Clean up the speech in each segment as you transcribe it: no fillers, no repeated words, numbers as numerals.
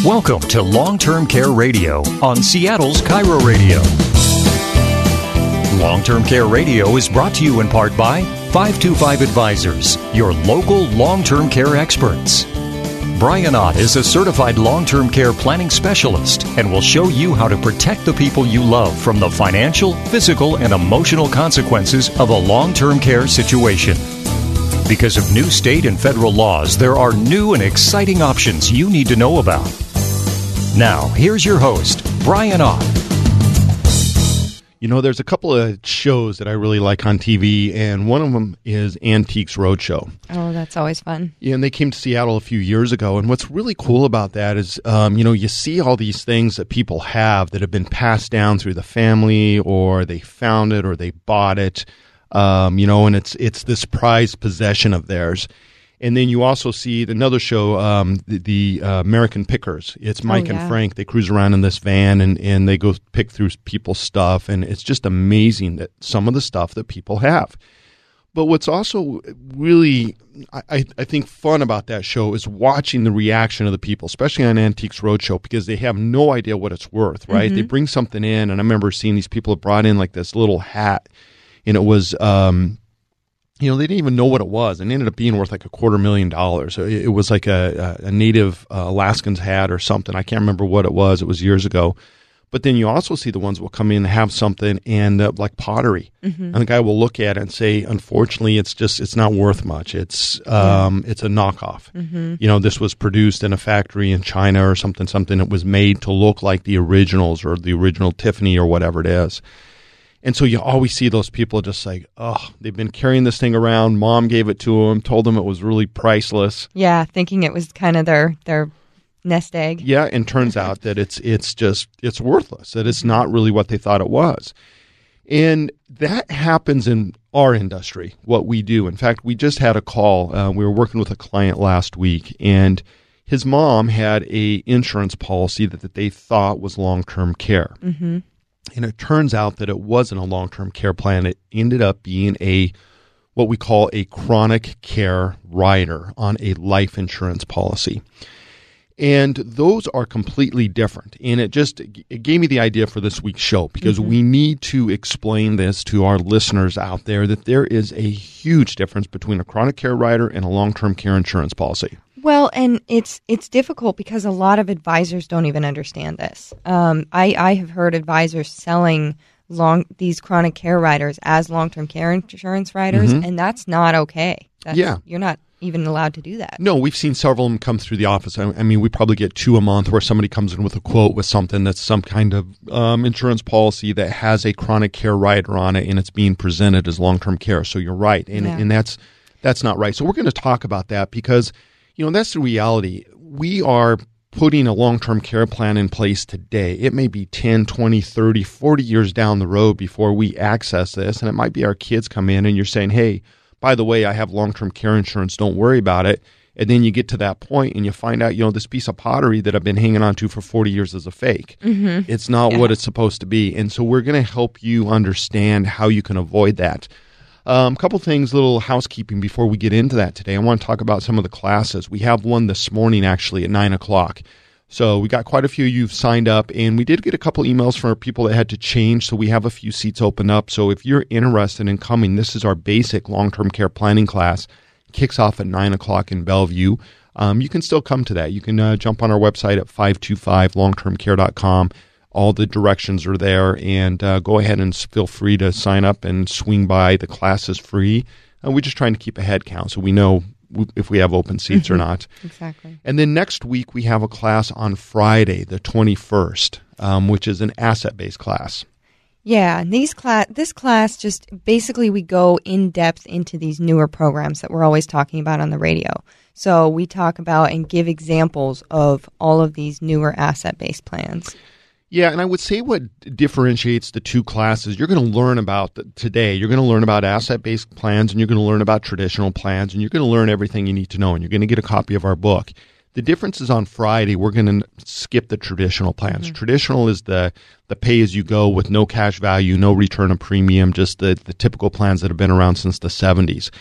Welcome to Long-Term Care Radio on Seattle's Cairo Radio. Long-Term Care Radio is brought to you in part by 525 Advisors, your local long-term care experts. Brian Ott is a certified long-term care planning specialist and will show you how to protect the people you love from the financial, physical, and emotional consequences of a long-term care situation. Because of new state and federal laws, there are new and exciting options you need to know about. Now, here's your host, Brian Ott. You know, there's a couple of shows that I really like on TV, and one of them is Antiques Roadshow. Oh, that's always fun. Yeah, and they came to Seattle a few years ago, and what's really cool about that is, you see all these things that people have that have been passed down through the family, or they found it, or they bought it, and it's this prized possession of theirs. And then you also see another show, the American Pickers. It's Mike and Frank. They cruise around in this van, and they go pick through people's stuff. And it's just amazing that some of the stuff that people have. But what's also really, I think, fun about that show is watching the reaction of the people, especially on Antiques Roadshow, because they have no idea what it's worth, right? Mm-hmm. They bring something in, and I remember seeing these people have brought in like this little hat, and it was... they didn't even know what it was, and it ended up being worth like $250,000. It was like a native Alaskan's hat or something. I can't remember what it was. It was years ago. But then you also see the ones that will come in and have something and like pottery. Mm-hmm. And the guy will look at it and say, unfortunately, it's not worth much. It's a knockoff. Mm-hmm. This was produced in a factory in China or something. It was made to look like the originals or the original Tiffany or whatever it is. And so you always see those people just like, oh, they've been carrying this thing around. Mom gave it to them, told them it was really priceless. Yeah, thinking it was kind of their nest egg. Yeah, and turns out that it's worthless, that it's not really what they thought it was. And that happens in our industry, what we do. In fact, we just had a call. We were working with a client last week, and his mom had a insurance policy that they thought was long-term care. Mm-hmm. And it turns out that it wasn't a long-term care plan. It ended up being what we call a chronic care rider on a life insurance policy. And those are completely different. And it gave me the idea for this week's show, because we need to explain this to our listeners out there, that there is a huge difference between a chronic care rider and a long-term care insurance policy. Well, and it's difficult because a lot of advisors don't even understand this. I have heard advisors selling these chronic care riders as long-term care insurance riders, and that's not okay. You're not even allowed to do that. No, we've seen several of them come through the office. I mean, we probably get 2 a month where somebody comes in with a quote with something that's some kind of insurance policy that has a chronic care rider on it, and it's being presented as long-term care. So you're right, and that's not right. So we're going to talk about that because that's the reality. We are putting a long-term care plan in place today. It may be 10, 20, 30, 40 years down the road before we access this. And it might be our kids come in and you're saying, hey, by the way, I have long-term care insurance. Don't worry about it. And then you get to that point and you find out, this piece of pottery that I've been hanging on to for 40 years is a fake. Mm-hmm. It's not what it's supposed to be. And so we're going to help you understand how you can avoid that. A couple things, little housekeeping before we get into that today. I want to talk about some of the classes. We have one this morning, actually, at 9 o'clock. So we got quite a few of you signed up, and we did get a couple emails from people that had to change, so we have a few seats open up. So if you're interested in coming, this is our basic long-term care planning class. It kicks off at 9 o'clock in Bellevue. You can still come to that. You can jump on our website at 525longtermcare.com. All the directions are there, and go ahead and feel free to sign up and swing by. The class is free. We're just trying to keep a head count so we know if we have open seats or not. Exactly. And then next week we have a class on Friday, the 21st, which is an asset-based class. Yeah, this class just basically we go in depth into these newer programs that we're always talking about on the radio. So we talk about and give examples of all of these newer asset-based plans. Yeah, and I would say what differentiates the two classes, you're going to learn about today. You're going to learn about asset-based plans, and you're going to learn about traditional plans, and you're going to learn everything you need to know, and you're going to get a copy of our book. The difference is on Friday, we're going to skip the traditional plans. Mm-hmm. Traditional is the pay-as-you-go with no cash value, no return of premium, just the typical plans that have been around since the 70s.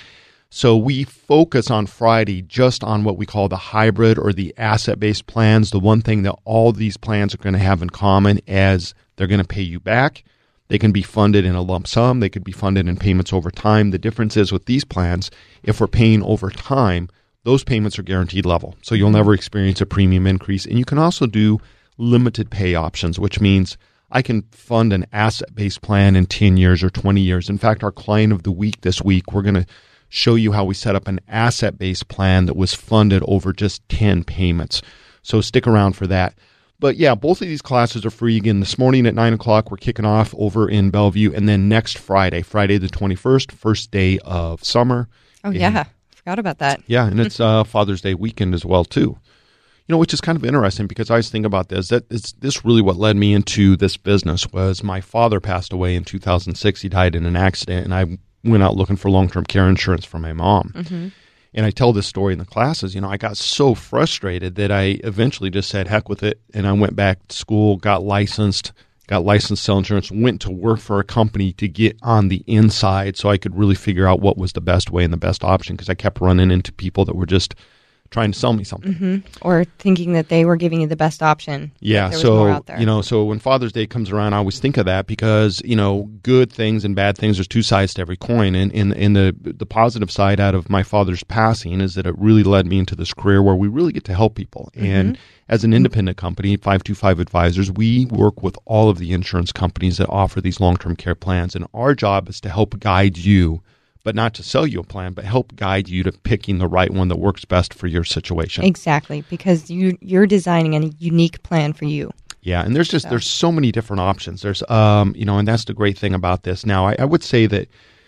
So we focus on Friday just on what we call the hybrid or the asset-based plans. The one thing that all these plans are going to have in common is they're going to pay you back. They can be funded in a lump sum. They could be funded in payments over time. The difference is with these plans, if we're paying over time, those payments are guaranteed level. So you'll never experience a premium increase. And you can also do limited pay options, which means I can fund an asset-based plan in 10 years or 20 years. In fact, our client of the week this week, we're going to show you how we set up an asset-based plan that was funded over just 10 payments. So stick around for that. But yeah, both of these classes are free. Again, this morning at 9 o'clock, we're kicking off over in Bellevue. And then next Friday the 21st, first day of summer. Oh, yeah. Forgot about that. Yeah, and it's Father's Day weekend as well, too. Which is kind of interesting because I was thinking about this. This really what led me into this business was my father passed away in 2006. He died in an accident, and I went out looking for long-term care insurance for my mom. Mm-hmm. And I tell this story in the classes. I got so frustrated that I eventually just said, heck with it. And I went back to school, got licensed to sell insurance, went to work for a company to get on the inside so I could really figure out what was the best way and the best option because I kept running into people that were just trying to sell me something. Mm-hmm. Or thinking that they were giving you the best option. Yeah, so, so when Father's Day comes around, I always think of that because, good things and bad things, there's two sides to every coin. And in the positive side out of my father's passing is that it really led me into this career where we really get to help people. Mm-hmm. And as an independent company, 525 Advisors, we work with all of the insurance companies that offer these long-term care plans. And our job is to help guide you, but not to sell you a plan, but help guide you to picking the right one that works best for your situation. Exactly, because you're designing a unique plan for you. Yeah, and there's so many different options. There's and that's the great thing about this. Now, I would say that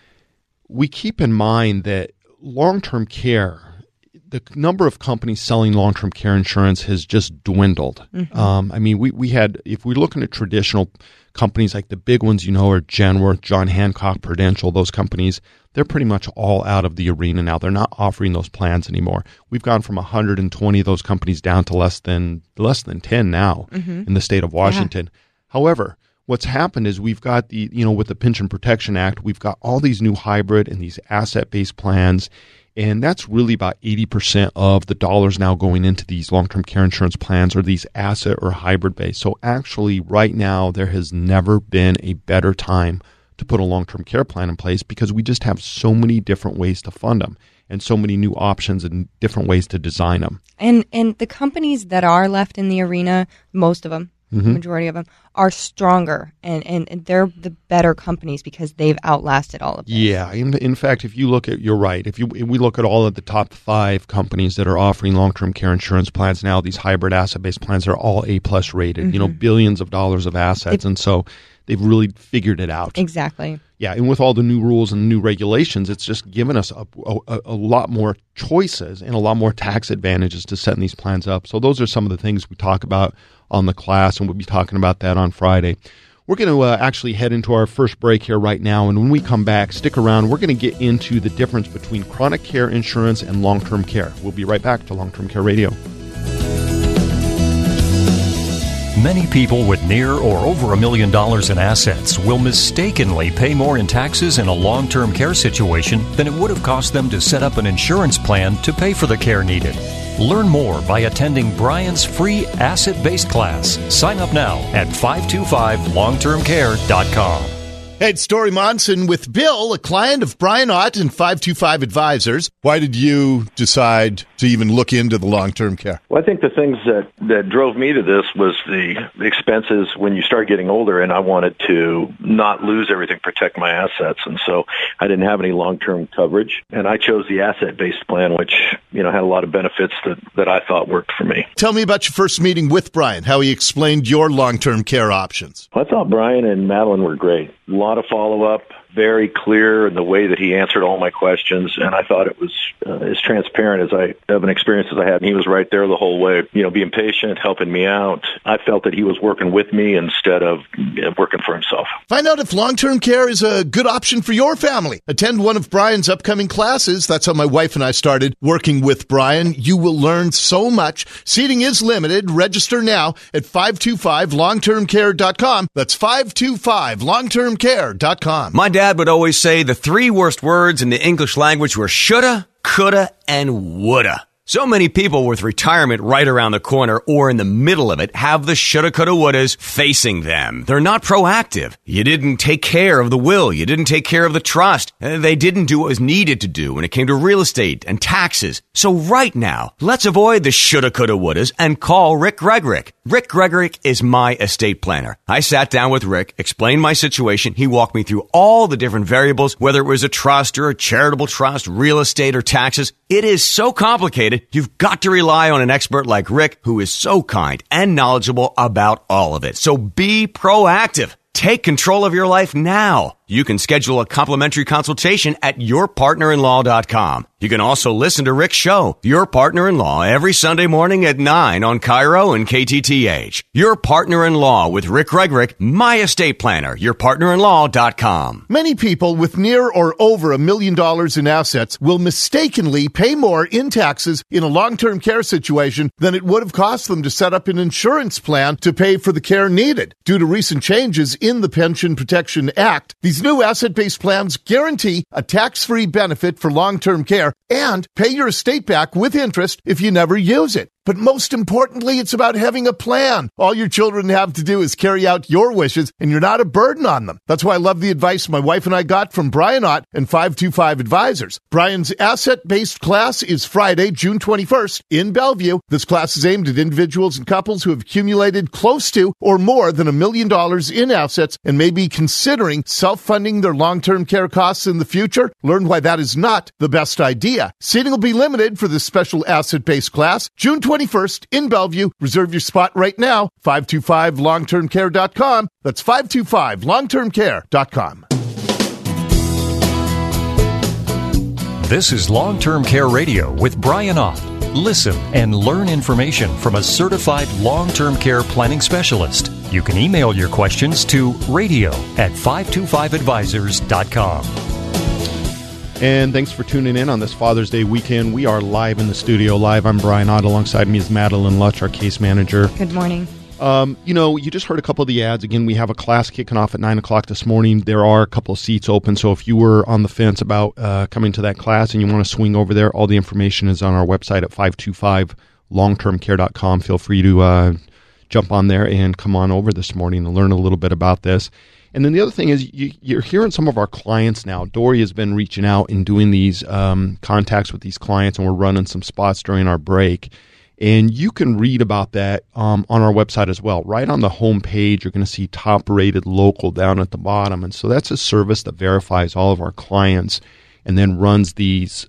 we keep in mind that long-term care, the number of companies selling long-term care insurance has just dwindled. Mm-hmm. We had, if we're looking at traditional companies like the big ones, are Genworth, John Hancock, Prudential, those companies, they're pretty much all out of the arena now. They're not offering those plans anymore. We've gone from 120 of those companies down to less than 10 now in the state of Washington. Yeah. However, what's happened is we've got with the Pension Protection Act, we've got all these new hybrid and these asset-based plans. And that's really about 80% of the dollars now going into these long-term care insurance plans or these asset or hybrid-based. So actually right now there has never been a better time to put a long-term care plan in place because we just have so many different ways to fund them and so many new options and different ways to design them. And the companies that are left in the arena, most of them, the majority of them, are stronger and they're the better companies because they've outlasted all of this. Yeah. In fact, if you look at, you're right. If we look at all of the top 5 companies that are offering long-term care insurance plans now, these hybrid asset-based plans are all A+ rated, billions of dollars of assets. And so they've really figured it out. Exactly. Yeah, and with all the new rules and new regulations, it's just given us a lot more choices and a lot more tax advantages to setting these plans up. So those are some of the things we talk about on the class, and we'll be talking about that on Friday. We're going to actually head into our first break here right now, and when we come back, stick around. We're going to get into the difference between chronic care insurance and long-term care. We'll be right back to Long-Term Care Radio. Many people with near or over $1 million in assets will mistakenly pay more in taxes in a long-term care situation than it would have cost them to set up an insurance plan to pay for the care needed. Learn more by attending Brian's free asset-based class. Sign up now at 525longtermcare.com. Hey, it's Story Monson with Bill, a client of Brian Ott and 525 Advisors. Why did you decide to even look into the long-term care? Well, I think the things that drove me to this was the expenses when you start getting older, and I wanted to not lose everything, protect my assets. And so I didn't have any long-term coverage, and I chose the asset-based plan, which had a lot of benefits that I thought worked for me. Tell me about your first meeting with Brian, how he explained your long-term care options. Well, I thought Brian and Madeline were great. A lot of follow-up, very clear in the way that he answered all my questions, and I thought it was as transparent of an experience as I had. And he was right there the whole way, being patient, helping me out. I felt that he was working with me instead of working for himself. Find out if long-term care is a good option for your family. Attend one of Brian's upcoming classes. That's how my wife and I started working with Brian. You will learn so much. Seating is limited. Register now at 525longtermcare.com. That's 525longtermcare.com. My dad dad would always say the three worst words in the English language were shoulda, coulda, and woulda. So many people with retirement right around the corner or in the middle of it have the shoulda, coulda, wouldas facing them. They're not proactive. You didn't take care of the will. You didn't take care of the trust. They didn't do what was needed to do when it came to real estate and taxes. So right now, let's avoid the shoulda, coulda, wouldas and call Rick Gregorick. Rick Gregorick is my estate planner. I sat down with Rick, explained my situation. He walked me through all the different variables, whether it was a trust or a charitable trust, real estate or taxes. It is so complicated. You've got to rely on an expert like Rick, who is so kind and knowledgeable about all of it. So be proactive. Take control of your life now. You can schedule a complimentary consultation at yourpartnerinlaw.com. You can also listen to Rick's show, Your Partner-in-Law, every Sunday morning at 9 on Cairo and KTTH. Your Partner-in-Law with Rick Gregorick, my estate planner, yourpartnerinlaw.com. Many people with near or over $1 million in assets will mistakenly pay more in taxes in a long-term care situation than it would have cost them to set up an insurance plan to pay for the care needed. Due to recent changes in the Pension Protection Act, these new asset-based plans guarantee a tax-free benefit for long-term care and pay your estate back with interest if you never use it. But most importantly, it's about having a plan. All your children have to do is carry out your wishes, and you're not a burden on them. That's why I love the advice my wife and I got from Brian Ott and 525 Advisors. Brian's asset-based class is Friday, June 21st in Bellevue. This class is aimed at individuals and couples who have accumulated close to or more than $1 million in assets and may be considering self-funding their long-term care costs in the future. Learn why that is not the best idea. Seating will be limited for this special asset-based class. June 21st in Bellevue. Reserve your spot right now. 525longtermcare.com. That's 525longtermcare.com. This is Long-Term Care Radio with Brian Ott. Listen and learn information from a certified long-term care planning specialist. You can email your questions to radio@525advisors.com. And thanks for tuning in on this Father's Day weekend. We are live in the studio. I'm Brian Ott. Alongside me is Madeline Lutch, our case manager. Good morning. You just heard a couple of the ads. Again, we have a class kicking off at 9 o'clock this morning. There are a couple of seats open, so if you were on the fence about coming to that class and you want to swing over there, all the information is on our website at 525longtermcare.com. Feel free to jump on there and come on over this morning and learn a little bit about this. And then the other thing is you're hearing some of our clients now. Dory has been reaching out and doing these contacts with these clients, and we're running some spots during our break. And you can read about that on our website as well. Right on the home page, you're going to see top-rated local down at the bottom. And so that's a service that verifies all of our clients and then runs these,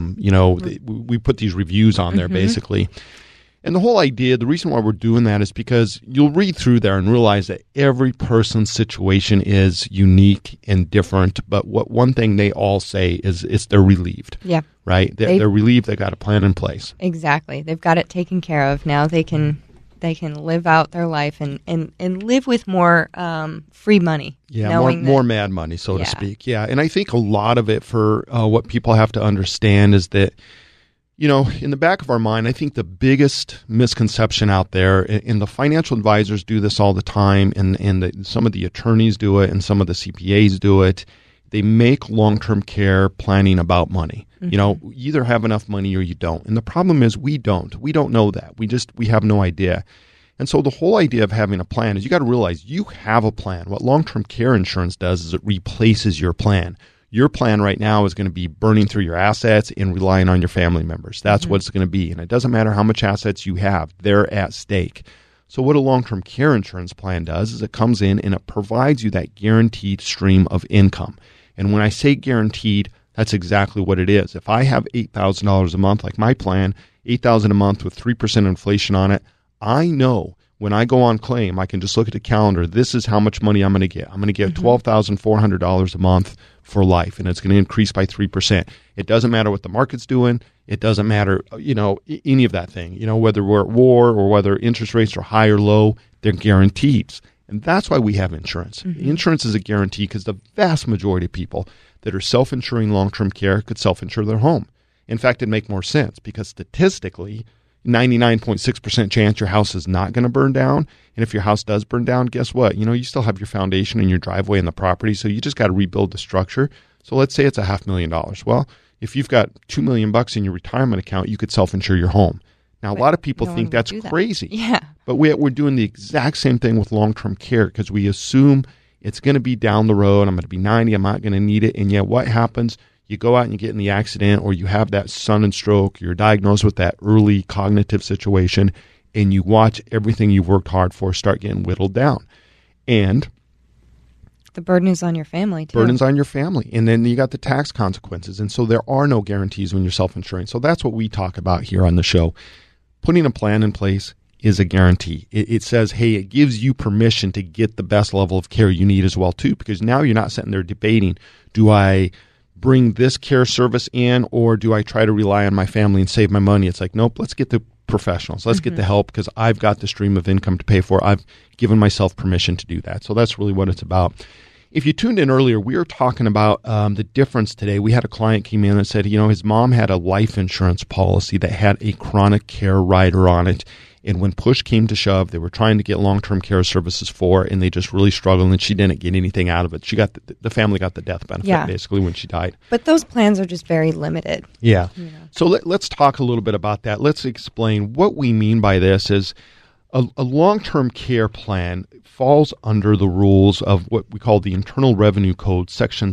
we put these reviews on there basically. And the whole idea, the reason why we're doing that is because you'll read through there and realize that every person's situation is unique and different. But one thing they all say is they're relieved. Yeah. Right? They're relieved they've got a plan in place. Exactly. They've got it taken care of. Now they can live out their life and live with more free money. Yeah, more mad money, so to speak. Yeah. And I think a lot of it for what people have to understand is that, in the back of our mind, I think the biggest misconception out there, and the financial advisors do this all the time, and some of the attorneys do it, and some of the CPAs do it. They make long-term care planning about money. Mm-hmm. You either have enough money or you don't. And the problem is we don't. We don't know that. We have no idea. And so the whole idea of having a plan is you got to realize you have a plan. What long-term care insurance does is it replaces your plan. Your plan right now is going to be burning through your assets and relying on your family members. That's what it's going to be. And it doesn't matter how much assets you have. They're at stake. So what a long-term care insurance plan does is it comes in and it provides you that guaranteed stream of income. And when I say guaranteed, that's exactly what it is. If I have $8,000 a month, like my plan, $8,000 a month with 3% inflation on it, I know when I go on claim, I can just look at the calendar. This is how much money I'm going to get. I'm going to get $12,400 a month for life, and it's going to increase by 3%. It doesn't matter what the market's doing. It doesn't matter, any of that thing. Whether we're at war or whether interest rates are high or low, they're guaranteed. And that's why we have insurance. Mm-hmm. Insurance is a guarantee because the vast majority of people that are self-insuring long-term care could self-insure their home. In fact, it'd make more sense because statistically, 99.6% chance your house is not going to burn down. And if your house does burn down, guess what? You still have your foundation and your driveway and the property, so you just got to rebuild the structure. So let's say it's $500,000. Well, if you've got $2 million in your retirement account, you could self-insure your home. Now, a lot of people think that's crazy. Yeah. But we're doing the exact same thing with long-term care because we assume it's going to be down the road. I'm going to be 90. I'm not going to need it. And yet what happens? You go out and you get in the accident, or you have that sudden stroke, you're diagnosed with that early cognitive situation, and you watch everything you've worked hard for start getting whittled down. And the burden is on your family, too. Burden's on your family. And then you got the tax consequences. And so there are no guarantees when you're self-insuring. So that's what we talk about here on the show. Putting a plan in place is a guarantee. It says, hey, it gives you permission to get the best level of care you need as well, too, because now you're not sitting there debating, do I bring this care service in, or do I try to rely on my family and save my money? It's like, nope, let's get the professionals. Let's get the help because I've got the stream of income to pay for. I've given myself permission to do that. So that's really what it's about. If you tuned in earlier, we were talking about the difference today. We had a client came in and said, his mom had a life insurance policy that had a chronic care rider on it. And when push came to shove, they were trying to get long-term care services for it, and they just really struggled, and she didn't get anything out of it. She got the family got the death benefit, basically, when she died. But those plans are just very limited. Yeah. So let's talk a little bit about that. Let's explain what we mean by this is a long-term care plan falls under the rules of what we call the Internal Revenue Code, Section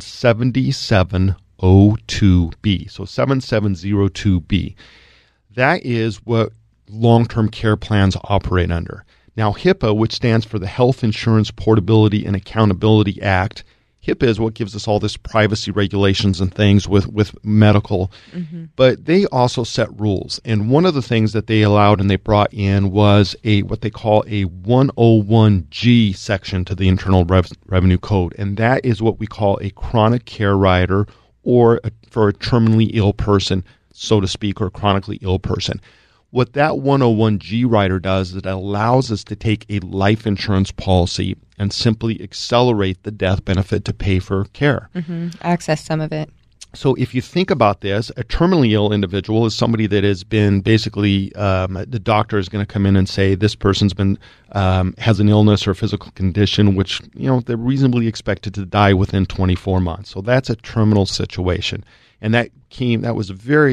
7702B. So 7702B. That is what long-term care plans operate under. Now, HIPAA, which stands for the Health Insurance Portability and Accountability Act, HIPAA is what gives us all this privacy regulations and things with medical, but they also set rules. And one of the things that they allowed and they brought in was what they call a 101G section to the Internal Revenue Code, and that is what we call a chronic care rider, or for a terminally ill person, so to speak, or a chronically ill person. What that 101G rider does is it allows us to take a life insurance policy and simply accelerate the death benefit to pay for care. Access some of it. So if you think about this, a terminally ill individual is somebody that has been basically, the doctor is going to come in and say this person's been has an illness or a physical condition which, they're reasonably expected to die within 24 months. So that's a terminal situation. And that came to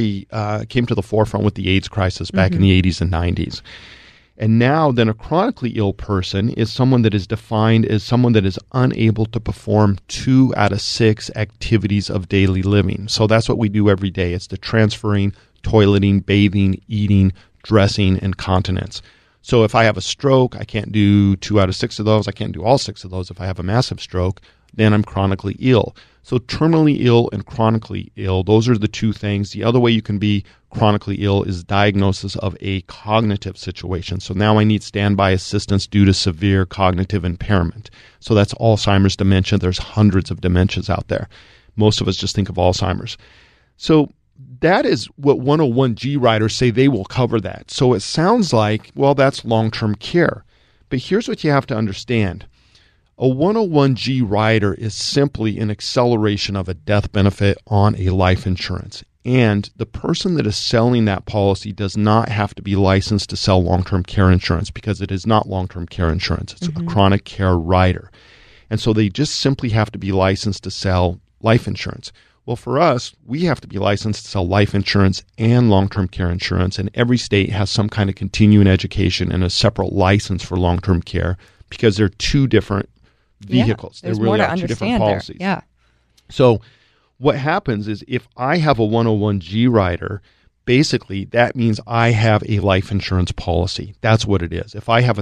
the forefront with the AIDS crisis back in the 80s and 90s. And now then a chronically ill person is someone that is defined as someone that is unable to perform 2 out of 6 activities of daily living. So that's what we do every day. It's the transferring, toileting, bathing, eating, dressing, and continence. So if I have a stroke, I can't do 2 out of 6 of those. I can't do all 6 of those. If I have a massive stroke, then I'm chronically ill. So terminally ill and chronically ill, those are the two things. The other way you can be chronically ill is diagnosis of a cognitive situation. So now I need standby assistance due to severe cognitive impairment. So that's Alzheimer's, dementia. There's hundreds of dementias out there. Most of us just think of Alzheimer's. So that is what 101G riders say they will cover that. So it sounds like, well, that's long-term care. But here's what you have to understand. A 101G rider is simply an acceleration of a death benefit on a life insurance. And the person that is selling that policy does not have to be licensed to sell long-term care insurance because it is not long-term care insurance. It's a chronic care rider. And so they just simply have to be licensed to sell life insurance. Well, for us, we have to be licensed to sell life insurance and long-term care insurance. And every state has some kind of continuing education and a separate license for long-term care because they're two different vehicles. There's they really more to are two different understand policies. there. Yeah. So what happens is if I have a 101G rider, basically that means I have a life insurance policy. That's what it is. If I have a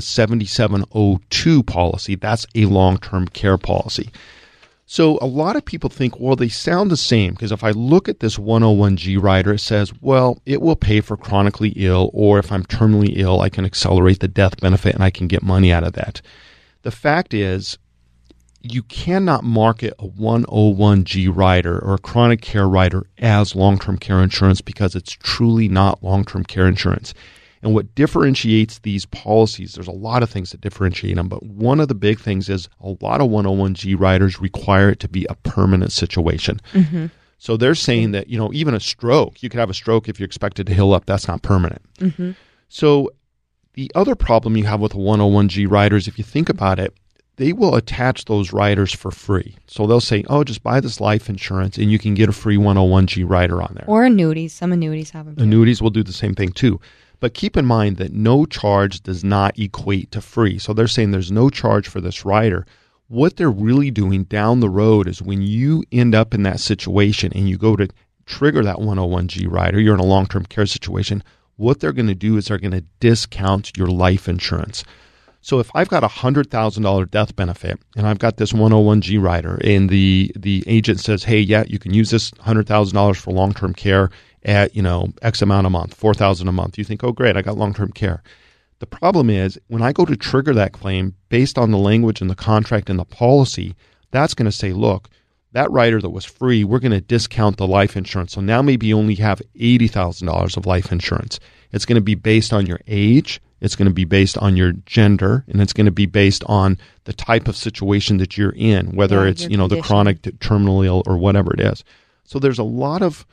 7702 policy, that's a long-term care policy. So a lot of people think, well, they sound the same because if I look at this 101G rider, it says, well, it will pay for chronically ill, or if I'm terminally ill, I can accelerate the death benefit and I can get money out of that. The fact is, you cannot market a 101G rider or a chronic care rider as long-term care insurance because it's truly not long-term care insurance. And what differentiates these policies, there's a lot of things that differentiate them, but one of the big things is a lot of 101G riders require it to be a permanent situation. So they're saying that, even a stroke, you could have a stroke if you're expected to heal up, that's not permanent. So the other problem you have with 101G riders, if you think about it, they will attach those riders for free. So they'll say, oh, just buy this life insurance and you can get a free 101G rider on there. Or annuities. Some annuities have them too. Annuities will do the same thing too. But keep in mind that no charge does not equate to free. So they're saying there's no charge for this rider. What they're really doing down the road is when you end up in that situation and you go to trigger that 101G rider, you're in a long-term care situation, what they're going to do is they're going to discount your life insurance. So if I've got a $100,000 death benefit and I've got this 101G rider and the agent says, hey, yeah, you can use this $100,000 for long-term care at, X amount a month, $4,000 a month. You think, oh, great, I got long-term care. The problem is when I go to trigger that claim based on the language in the contract and the policy, that's going to say, look, that rider that was free, we're going to discount the life insurance. So now maybe you only have $80,000 of life insurance. It's going to be based on your age. It's going to be based on your gender, and it's going to be based on the type of situation that you're in, whether it's, the chronic, terminal ill, or whatever it is. So there's a lot of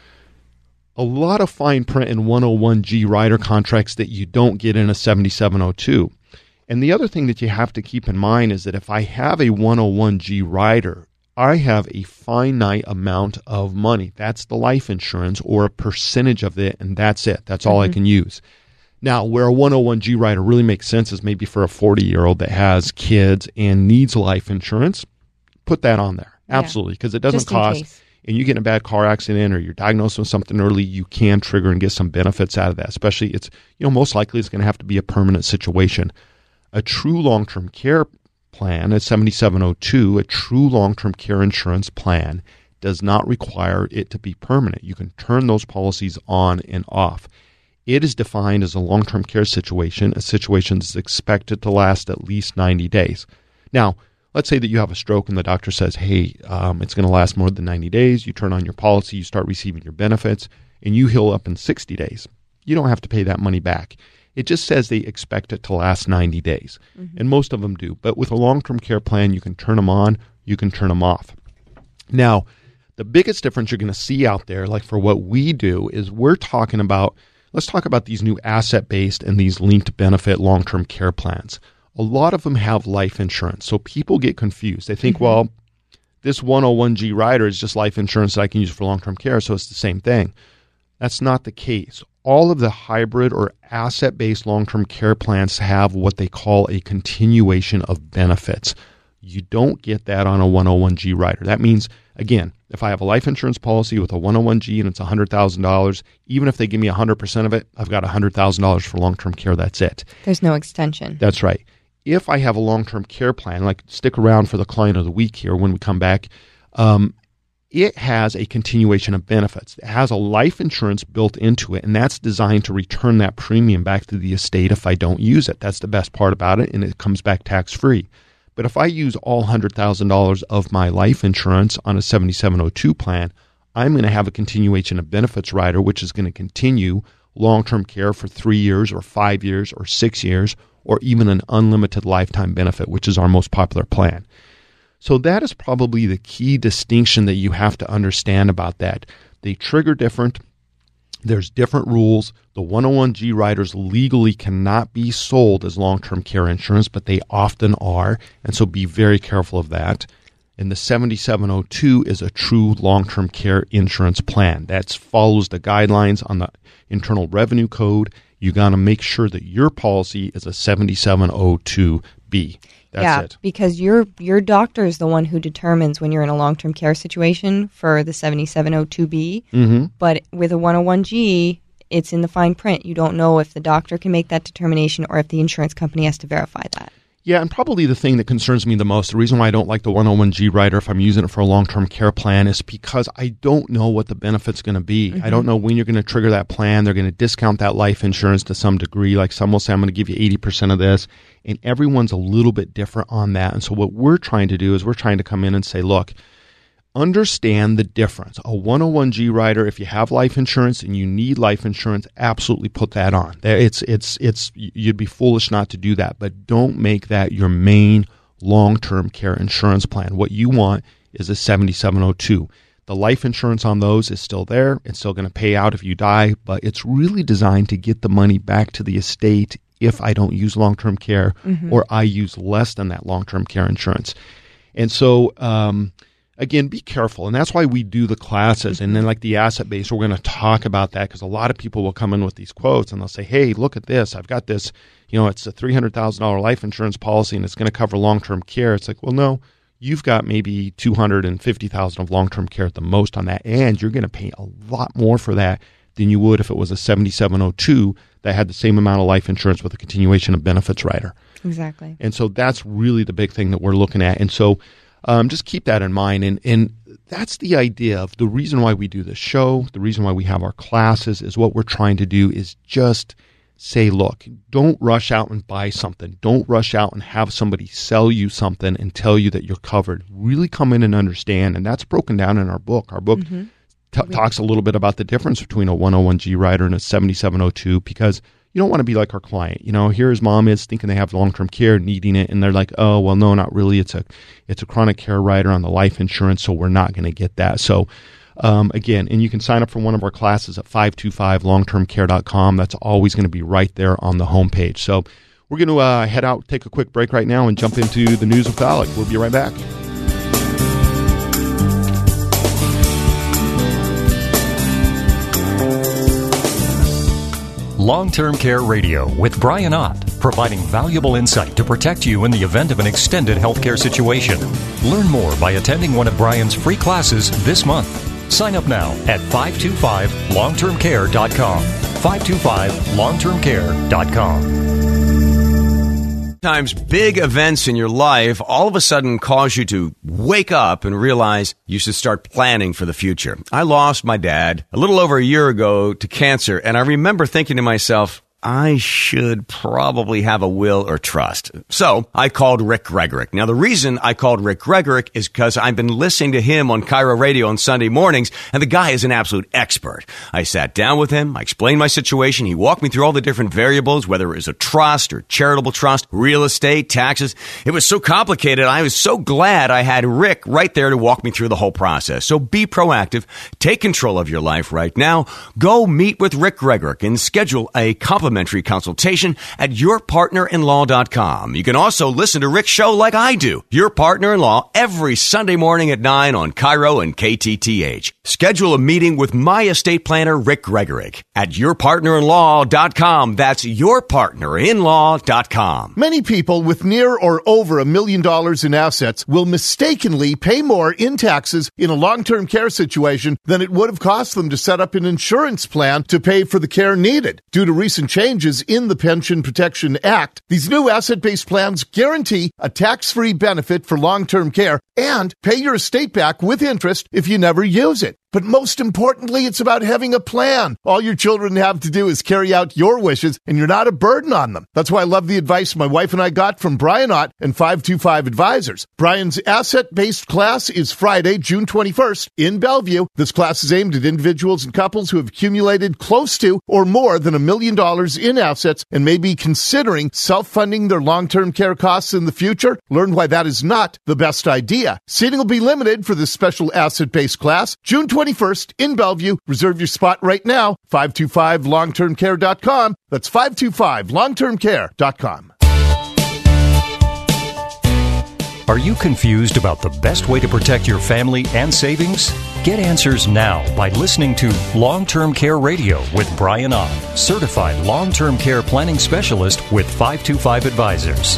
fine print in 101G rider contracts that you don't get in a 7702. And the other thing that you have to keep in mind is that if I have a 101G rider, I have a finite amount of money. That's the life insurance or a percentage of it, and that's it. That's all I can use. Now, where a 101G rider really makes sense is maybe for a 40-year-old that has kids and needs life insurance. Put that on there. Absolutely, because it doesn't cost. And you get in a bad car accident or you're diagnosed with something early, you can trigger and get some benefits out of that. Especially it's, most likely it's going to have to be a permanent situation. A true long-term care plan, a 7702, a true long-term care insurance plan does not require it to be permanent. You can turn those policies on and off. It is defined as a long-term care situation, a situation that's expected to last at least 90 days. Now, let's say that you have a stroke and the doctor says, hey, it's going to last more than 90 days. You turn on your policy, you start receiving your benefits, and you heal up in 60 days. You don't have to pay that money back. It just says they expect it to last 90 days, and most of them do. But with a long-term care plan, you can turn them on, you can turn them off. Now, the biggest difference you're going to see out there, like for what we do, is we're talking about, let's talk about these new asset-based and these linked benefit long-term care plans. A lot of them have life insurance, so people get confused. They think, well, this 101G rider is just life insurance that I can use for long-term care, so it's the same thing. That's not the case. All of the hybrid or asset-based long-term care plans have what they call a continuation of benefits. You don't get that on a 101G rider. That means, again, if I have a life insurance policy with a 101G and it's $100,000, even if they give me 100% of it, I've got $100,000 for long-term care. That's it. There's no extension. That's right. If I have a long-term care plan, like stick around for the client of the week here when we come back, it has a continuation of benefits. It has a life insurance built into it, and that's designed to return that premium back to the estate if I don't use it. That's the best part about it, and it comes back tax-free. But if I use all $100,000 of my life insurance on a 7702 plan, I'm going to have a continuation of benefits rider, which is going to continue long-term care for 3 years or 5 years or 6 years, or even an unlimited lifetime benefit, which is our most popular plan. So that is probably the key distinction that you have to understand about that. They trigger different. There's different rules. The 101G riders legally cannot be sold as long-term care insurance, but they often are, and so be very careful of that. And the 7702 is a true long-term care insurance plan. That follows the guidelines on the Internal Revenue Code. You got to make sure that your policy is a 7702B. That's it. Because your doctor is the one who determines when you're in a long-term care situation for the 7702B. But with a 101G, it's in the fine print. You don't know if the doctor can make that determination or if the insurance company has to verify that. Yeah, and probably the thing that concerns me the most, the reason why I don't like the 101G rider if I'm using it for a long-term care plan is because I don't know what the benefit's going to be. I don't know when you're going to trigger that plan. They're going to discount that life insurance to some degree. Like some will say, I'm going to give you 80% of this. And everyone's a little bit different on that. And so what we're trying to do is we're trying to come in and say, look, understand the difference. A 101G rider, if you have life insurance and you need life insurance, absolutely put that on. It's you'd be foolish not to do that, but don't make that your main long-term care insurance plan. What you want is a 7702. The life insurance on those is still there. It's still going to pay out if you die, but it's really designed to get the money back to the estate if I don't use long-term care or I use less than that long-term care insurance. And so, again, be careful. And that's why we do the classes. And then like the asset base, we're going to talk about that because a lot of people will come in with these quotes and they'll say, hey, look at this. I've got this, it's a $300,000 life insurance policy and it's going to cover long-term care. It's like, well, no. You've got maybe $250,000 of long-term care at the most on that, and you're going to pay a lot more for that than you would if it was a 7702 that had the same amount of life insurance with a continuation of benefits rider. Exactly. And so that's really the big thing that we're looking at. And so just keep that in mind. And that's the idea of the reason why we do this show, the reason why we have our classes is what we're trying to do is just say, look, don't rush out and buy something. Don't rush out and have somebody sell you something and tell you that you're covered. Really come in and understand. And that's broken down in our book. Our book talks a little bit about the difference between a 101G rider and a 7702 because you don't want to be like our client. Here his mom is thinking they have long-term care, needing it, and they're like, oh, well, no, not really. It's a chronic care rider on the life insurance, so we're not going to get that. So again, and you can sign up for one of our classes at 525longtermcare.com. That's always going to be right there on the homepage. So we're going to head out, take a quick break right now, and jump into the news with Alec. We'll be right back. Long-Term Care Radio with Brian Ott, providing valuable insight to protect you in the event of an extended healthcare situation. Learn more by attending one of Brian's free classes this month. Sign up now at 525longtermcare.com. 525longtermcare.com. Sometimes big events in your life all of a sudden cause you to wake up and realize you should start planning for the future. I lost my dad a little over a year ago to cancer, and I remember thinking to myself, I should probably have a will or trust. So I called Rick Gregorek. Now, the reason I called Rick Gregorek is because I've been listening to him on Cairo Radio on Sunday mornings, and the guy is an absolute expert. I sat down with him. I explained my situation. He walked me through all the different variables, whether it was a trust or charitable trust, real estate, taxes. It was so complicated. I was so glad I had Rick right there to walk me through the whole process. So be proactive. Take control of your life right now. Go meet with Rick Gregorek and schedule a complimentary consultation at yourpartnerinlaw.com. You can also listen to Rick's show like I do, Your Partner-in-Law, every Sunday morning at 9 on Cairo and KTTH. Schedule a meeting with my estate planner, Rick Gregorek, at yourpartnerinlaw.com. That's yourpartnerinlaw.com. Many people with near or over $1 million in assets will mistakenly pay more in taxes in a long-term care situation than it would have cost them to set up an insurance plan to pay for the care needed. Due to recent changes in the Pension Protection Act, these new asset-based plans guarantee a tax-free benefit for long-term care and pay your estate back with interest if you never use it. But most importantly, it's about having a plan. All your children have to do is carry out your wishes, and you're not a burden on them. That's why I love the advice my wife and I got from Brian Ott and 525 Advisors. Brian's asset-based class is Friday, June 21st in Bellevue. This class is aimed at individuals and couples who have accumulated close to or more than $1 million in assets and may be considering self-funding their long-term care costs in the future. Learn why that is not the best idea. Seating will be limited for this special asset-based class. June 21st in Bellevue. Reserve your spot right now. 525longtermcare.com. That's 525longtermcare.com. Are you confused about the best way to protect your family and savings? Get answers now by listening to Long-Term Care Radio with Brian Ott, certified long-term care planning specialist with 525 Advisors.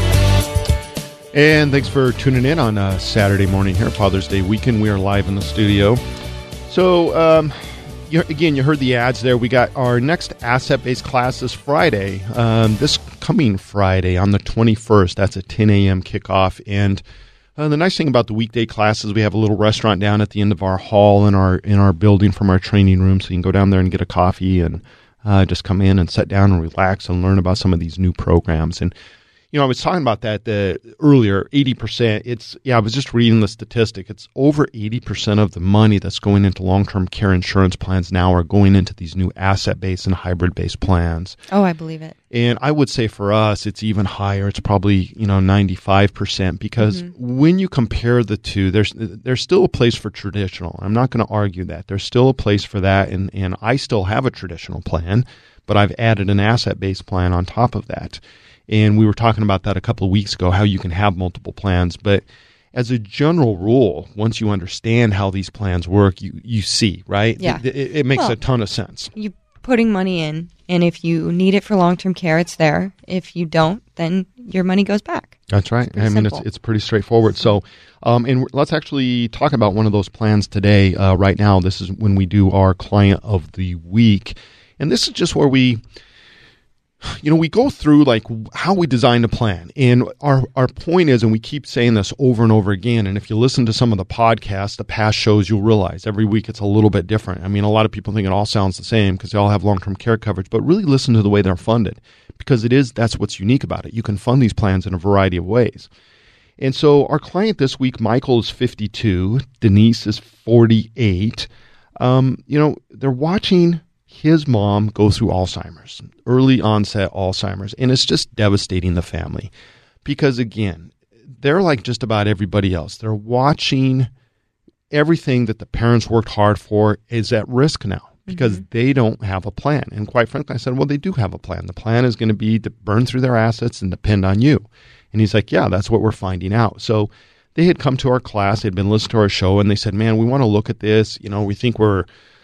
And thanks for tuning in on Saturday morning here, Father's Day weekend. We are live in the studio. So, you heard the ads there. We got our next asset-based class this Friday, this coming Friday on the 21st. That's a 10 a.m. kickoff. And the nice thing about the weekday classes, we have a little restaurant down at the end of our hall in our building from our training room. So you can go down there and get a coffee and just come in and sit down and relax and learn about some of these new programs. And I was talking about that earlier, 80%. I was just reading the statistic. It's over 80% of the money that's going into long-term care insurance plans now are going into these new asset-based and hybrid-based plans. Oh, I believe it. And I would say for us, it's even higher. It's probably, 95%, because when you compare the two, there's still a place for traditional. I'm not going to argue that. There's still a place for that, and I still have a traditional plan, but I've added an asset-based plan on top of that. And we were talking about that a couple of weeks ago, how you can have multiple plans. But as a general rule, once you understand how these plans work, you see, right? Yeah. It makes a ton of sense. You're putting money in, and if you need it for long-term care, it's there. If you don't, then your money goes back. That's right. It's pretty straightforward. So, and let's actually talk about one of those plans today. Right now, this is when we do our Client of the Week. And this is just where we go through like how we designed a plan. And our point is, and we keep saying this over and over again, and if you listen to some of the podcasts, the past shows, you'll realize every week it's a little bit different. I mean, a lot of people think it all sounds the same because they all have long-term care coverage, but really listen to the way they're funded, because that's what's unique about it. You can fund these plans in a variety of ways. And so our client this week, Michael, is 52. Denise is 48. They're watching his mom go through Alzheimer's, early onset Alzheimer's, and it's just devastating the family because, again, they're like just about everybody else. They're watching everything that the parents worked hard for is at risk now because they don't have a plan. And quite frankly, I said, well, they do have a plan. The plan is going to be to burn through their assets and depend on you. And he's like, yeah, that's what we're finding out. So they had come to our class, they'd been listening to our show, and they said, man, we want to look at this. We think we're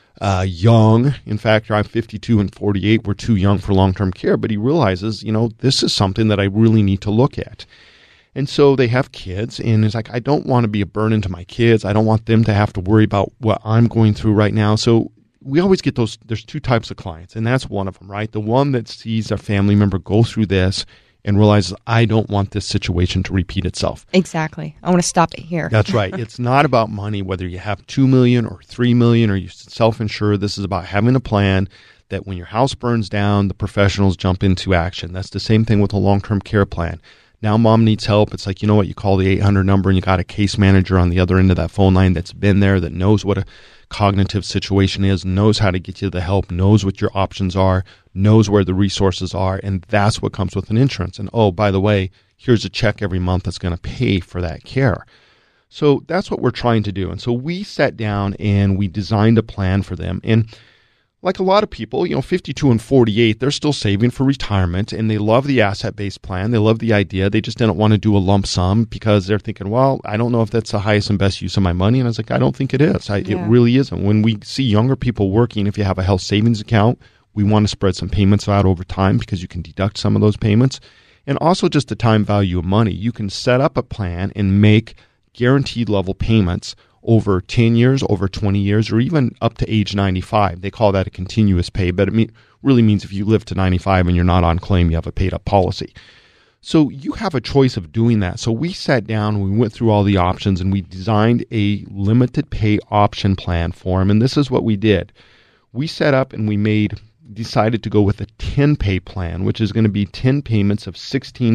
young. In fact, I'm 52 and 48. We're too young for long-term care. But he realizes, this is something that I really need to look at. And so they have kids, and it's like, I don't want to be a burden to my kids. I don't want them to have to worry about what I'm going through right now. So we always get there's two types of clients, and that's one of them, right? The one that sees their family member go through this and realizes, I don't want this situation to repeat itself. Exactly. I want to stop it here. That's right. It's not about money, whether you have $2 million or $3 million or you self-insure. This is about having a plan that when your house burns down, the professionals jump into action. That's the same thing with a long-term care plan. Now mom needs help. It's like, you know what? You call the 800 number and you got a case manager on the other end of that phone line that's been there, that knows what a cognitive situation is, knows how to get you the help, knows what your options are, knows where the resources are, and that's what comes with an insurance. And oh, by the way, here's a check every month that's going to pay for that care. So that's what we're trying to do. And so we sat down and we designed a plan for them. And like a lot of people, 52 and 48, they're still saving for retirement, and they love the asset-based plan. They love the idea. They just didn't want to do a lump sum because they're thinking, well, I don't know if that's the highest and best use of my money. And I was like, I don't think it is. It really isn't. When we see younger people working, if you have a health savings account, we want to spread some payments out over time because you can deduct some of those payments. And also just the time value of money. You can set up a plan and make guaranteed level payments over 10 years, over 20 years, or even up to age 95. They call that a continuous pay, but it really means if you live to 95 and you're not on claim, you have a paid-up policy. So you have a choice of doing that. So we sat down, we went through all the options, and we designed a limited pay option plan for them, and this is what we did. We set up and we decided to go with a 10-pay plan, which is going to be 10 payments of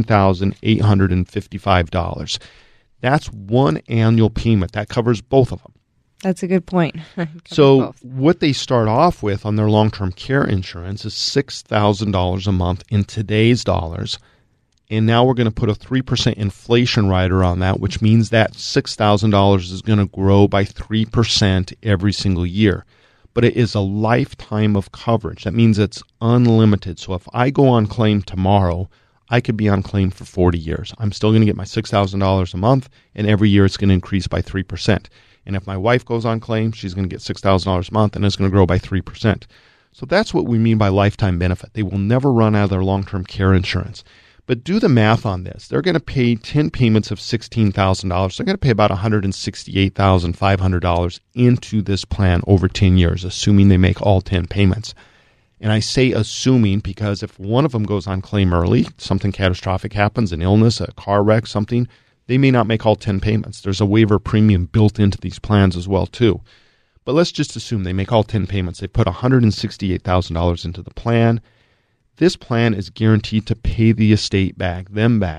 $16,855. That's one annual payment. That covers both of them. That's a good point. So what they start off with on their long-term care insurance is $6,000 a month in today's dollars. And now we're going to put a 3% inflation rider on that, which means that $6,000 is going to grow by 3% every single year. But it is a lifetime of coverage. That means it's unlimited. So if I go on claim tomorrow, I could be on claim for 40 years. I'm still going to get my $6,000 a month, and every year it's going to increase by 3%. And if my wife goes on claim, she's going to get $6,000 a month, and it's going to grow by 3%. So that's what we mean by lifetime benefit. They will never run out of their long-term care insurance. But do the math on this. They're going to pay 10 payments of $16,000. They're going to pay about $168,500 into this plan over 10 years, assuming they make all 10 payments. And I say assuming because if one of them goes on claim early, something catastrophic happens, an illness, a car wreck, something, they may not make all 10 payments. There's a waiver premium built into these plans as well, too. But let's just assume they make all 10 payments. They put $168,000 into the plan. this plan is guaranteed to pay the estate back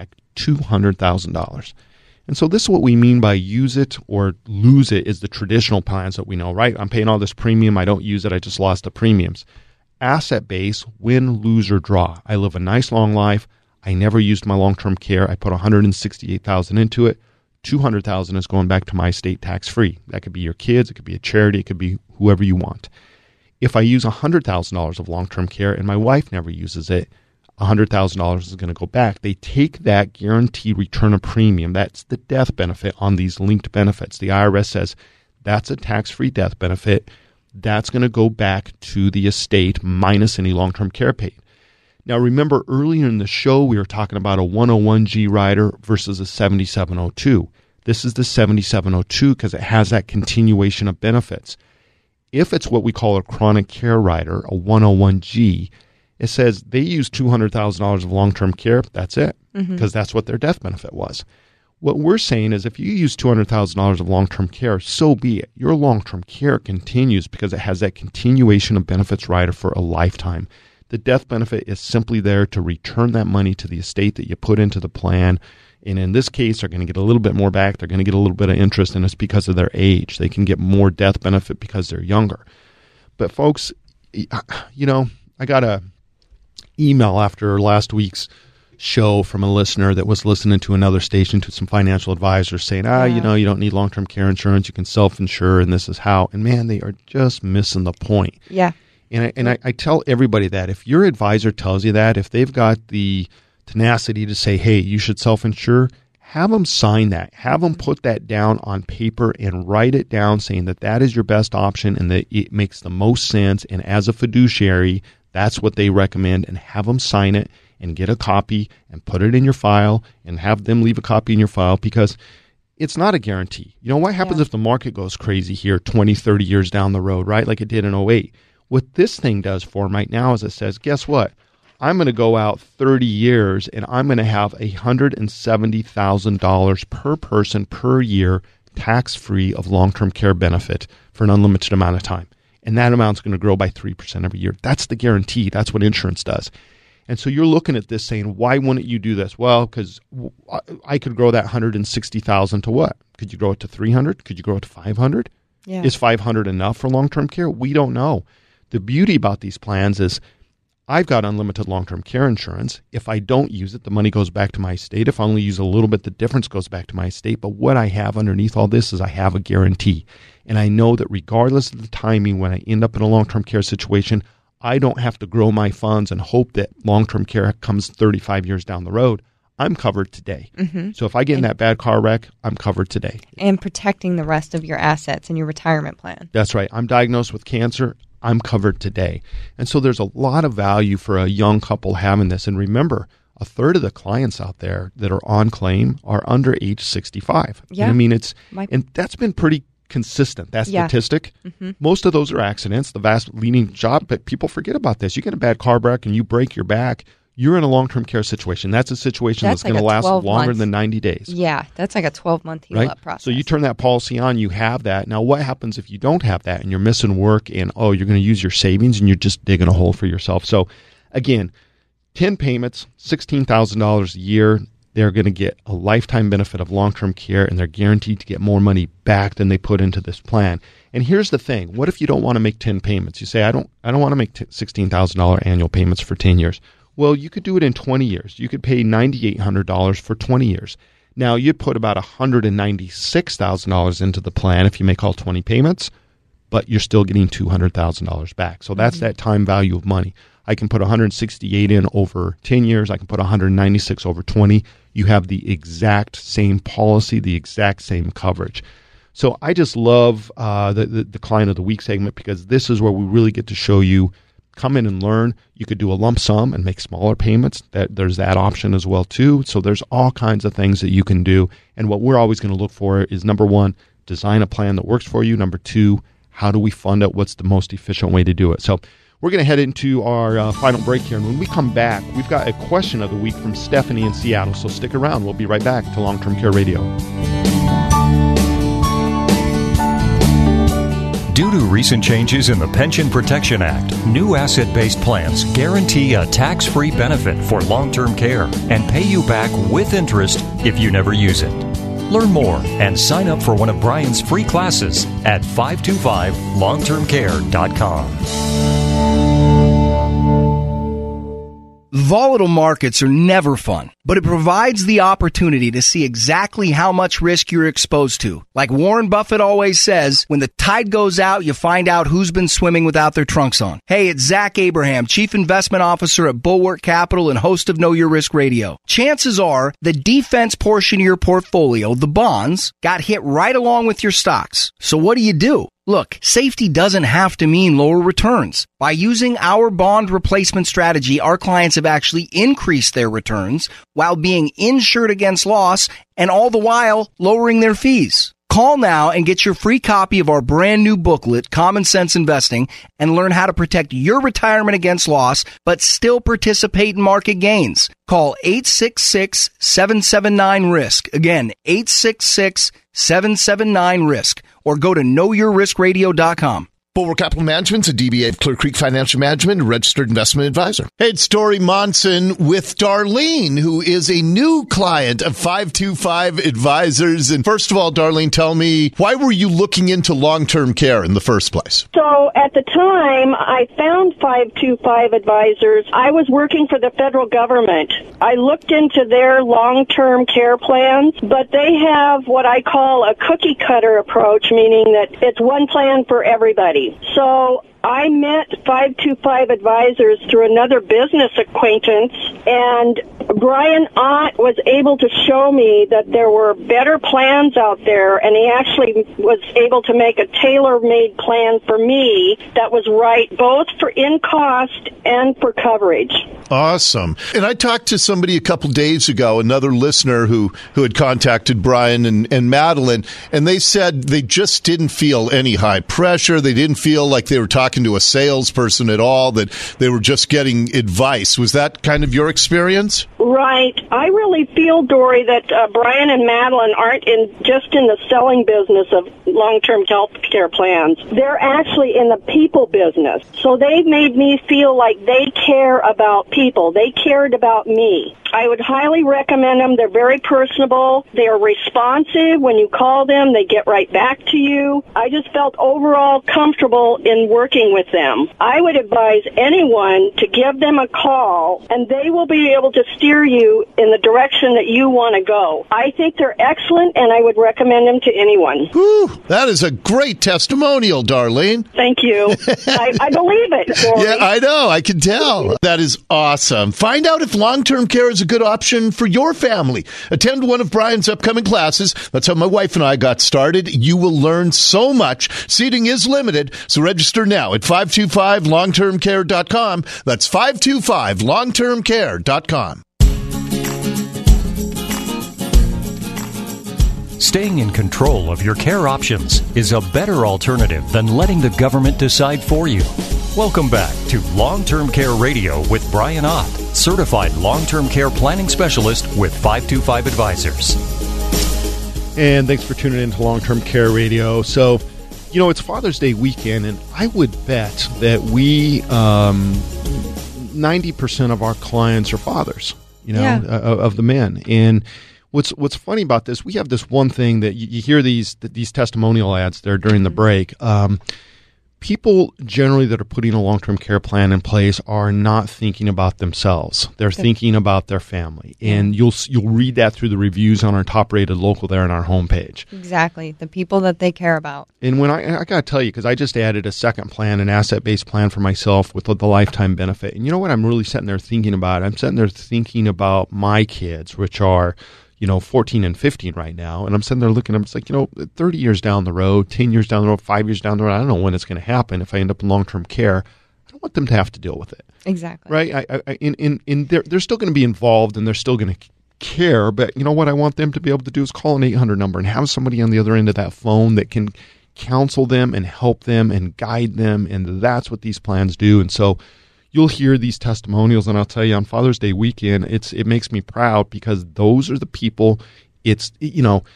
$200,000. And so this is what we mean by use it or lose it is the traditional plans that we know, right? I'm paying all this premium. I don't use it. I just lost the premiums. Asset base, win, lose, or draw. I live a nice long life. I never used my long-term care. I put $168,000 into it. $200,000 is going back to my estate tax-free. That could be your kids. It could be a charity. It could be whoever you want. If I use $100,000 of long-term care and my wife never uses it, $100,000 is going to go back. They take that guaranteed return of premium. That's the death benefit on these linked benefits. The IRS says that's a tax-free death benefit. That's going to go back to the estate minus any long-term care paid. Now, remember earlier in the show, we were talking about a 101G rider versus a 7702. This is the 7702 because it has that continuation of benefits. If it's what we call a chronic care rider, a 101G, it says they use $200,000 of long-term care. That's it, because that's what their death benefit was. What we're saying is if you use $200,000 of long-term care, so be it. Your long-term care continues because it has that continuation of benefits rider for a lifetime. The death benefit is simply there to return that money to the estate that you put into the plan. And in this case, they're going to get a little bit more back. They're going to get a little bit of interest, and it's because of their age. They can get more death benefit because they're younger. But folks, you know, I got a email after last week's show from a listener that was listening to another station, to some financial advisors saying, you know, you don't need long-term care insurance. You can self-insure, and this is how. And man, they are just missing the point. Yeah. And I tell everybody that if your advisor tells you that, if they've got the tenacity to say, hey, you should self-insure, have them sign that. Have them put that down on paper and write it down saying that that is your best option and that it makes the most sense. And as a fiduciary, that's what they recommend, and have them sign it and get a copy and put it in your file and have them leave a copy in your file, because it's not a guarantee. You know, what happens if the market goes crazy here 20, 30 years down the road, right? Like it did in 2008. What this thing does for them right now is it says, guess what? I'm going to go out 30 years and I'm going to have $170,000 per person per year tax-free of long-term care benefit for an unlimited amount of time. And that amount's going to grow by 3% every year. That's the guarantee. That's what insurance does. And so you're looking at this saying, why wouldn't you do this? Well, because I could grow that $160,000 to what? Could you grow it to 300? Could you grow it to 500? Yeah. Is 500 enough for long-term care? We don't know. The beauty about these plans is I've got unlimited long-term care insurance. If I don't use it, the money goes back to my estate. If I only use a little bit, the difference goes back to my estate. But what I have underneath all this is I have a guarantee. And I know that regardless of the timing, when I end up in a long-term care situation, I don't have to grow my funds and hope that long-term care comes 35 years down the road. I'm covered today. Mm-hmm. So if I get in that bad car wreck, I'm covered today. And protecting the rest of your assets in your retirement plan. That's right. I'm diagnosed with cancer. I'm covered today. And so there's a lot of value for a young couple having this. And remember, a third of the clients out there that are on claim are under age 65. Yeah. And I mean, and that's been pretty consistent, that statistic. Mm-hmm. Most of those are accidents, the vast leading job, but people forget about this. You get a bad car wreck and you break your back, you're in a long-term care situation. That's a situation that's going to last longer than 90 days. Yeah, that's like a 12-month heal-up process. So you turn that policy on, you have that. Now, what happens if you don't have that and you're missing work and, you're going to use your savings and you're just digging a hole for yourself? So, again, 10 payments, $16,000 a year. They're going to get a lifetime benefit of long-term care, and they're guaranteed to get more money back than they put into this plan. And here's the thing. What if you don't want to make 10 payments? You say, I don't want to make $16,000 annual payments for 10 years. Well, you could do it in 20 years. You could pay $9,800 for 20 years. Now, you'd put about $196,000 into the plan if you make all 20 payments, but you're still getting $200,000 back. So that's that time value of money. I can put $168 in over 10 years. I can put $196 over 20. You have the exact same policy, the exact same coverage. So I just love the Client of the Week segment, because this is where we really get to show you, come in and learn. You could do a lump sum and make smaller payments. There's that option as well too. So there's all kinds of things that you can do. And what we're always going to look for is, number one, design a plan that works for you. Number two, how do we fund it? What's the most efficient way to do it? So we're going to head into our final break here. And when we come back, we've got a question of the week from Stephanie in Seattle. So stick around. We'll be right back to Long-Term Care Radio. Due to recent changes in the Pension Protection Act, new asset-based plans guarantee a tax-free benefit for long-term care and pay you back with interest if you never use it. Learn more and sign up for one of Brian's free classes at 525longtermcare.com. Volatile markets are never fun, but it provides the opportunity to see exactly how much risk you're exposed to. Like Warren Buffett always says, when the tide goes out, you find out who's been swimming without their trunks on. Hey, it's Zach Abraham, Chief Investment Officer at Bulwark Capital and host of Know Your Risk Radio. Chances are the defense portion of your portfolio, the bonds, got hit right along with your stocks. So what do? Look, safety doesn't have to mean lower returns. By using our bond replacement strategy, our clients have actually increased their returns while being insured against loss and all the while lowering their fees. Call now and get your free copy of our brand new booklet, Common Sense Investing, and learn how to protect your retirement against loss, but still participate in market gains. Call 866-779-RISK. Again, 866-779-RISK. Or go to knowyourriskradio.com. Bulwark Capital Management's a DBA of Clear Creek Financial Management, a registered investment advisor. Hey, it's Dory Monson with Darlene, who is a new client of 525 Advisors. And first of all, Darlene, tell me, why were you looking into long-term care in the first place? So at the time I found 525 Advisors, I was working for the federal government. I looked into their long-term care plans, but they have what I call a cookie cutter approach, meaning that it's one plan for everybody. So I met 525 Advisors through another business acquaintance, and Brian Ott was able to show me that there were better plans out there, and he actually was able to make a tailor-made plan for me that was right both for in cost and for coverage. Awesome. And I talked to somebody a couple days ago, another listener who had contacted Brian and Madeline, and they said they just didn't feel any high pressure. They didn't feel like they were talking to a salesperson at all, that they were just getting advice. Was that kind of your experience? Right. I really feel, Dory, that Brian and Madeline aren't just in the selling business of long-term health care plans. They're actually in the people business. So they've made me feel like they care about people. They cared about me. I would highly recommend them. They're very personable. They are responsive. When you call them, they get right back to you. I just felt overall comfortable in working with them. I would advise anyone to give them a call, and they will be able to steer you in the direction that you want to go. I think they're excellent, and I would recommend them to anyone. Whew, that is a great testimonial, Darlene. Thank you. I believe it, Dory. Yeah, I know. I can tell. That is awesome. Find out if long-term care is a good option for your family. Attend one of Brian's upcoming classes. That's how my wife and I got started. You will learn so much. Seating is limited, so register now at 525longtermcare.com. That's 525longtermcare.com. Staying in control of your care options is a better alternative than letting the government decide for you. Welcome back to Long-Term Care Radio with Brian Ott, certified long-term care planning specialist with 525 Advisors. And thanks for tuning in to Long-Term Care Radio. So, you know, it's Father's Day weekend, and I would bet that 90% of our clients are fathers, of the men. And what's funny about this, we have this one thing that you hear these testimonial ads there during the break. People generally that are putting a long-term care plan in place are not thinking about themselves. They're thinking about their family. And you'll read that through the reviews on our top-rated local there on our homepage. Exactly. The people that they care about. And when I got to tell you, because I just added a second plan, an asset-based plan for myself with the lifetime benefit. And you know what I'm really sitting there thinking about? I'm sitting there thinking about my kids, which are 14 and 15 right now. And I'm sitting there looking, I'm just like, 30 years down the road, 10 years down the road, 5 years down the road, I don't know when it's going to happen. If I end up in long-term care, I don't want them to have to deal with it. Exactly. Right? They're still going to be involved and they're still going to care. But you know what I want them to be able to do is call an 800 number and have somebody on the other end of that phone that can counsel them and help them and guide them. And that's what these plans do. And so you'll hear these testimonials, and I'll tell you, on Father's Day weekend, it makes me proud because those are the people.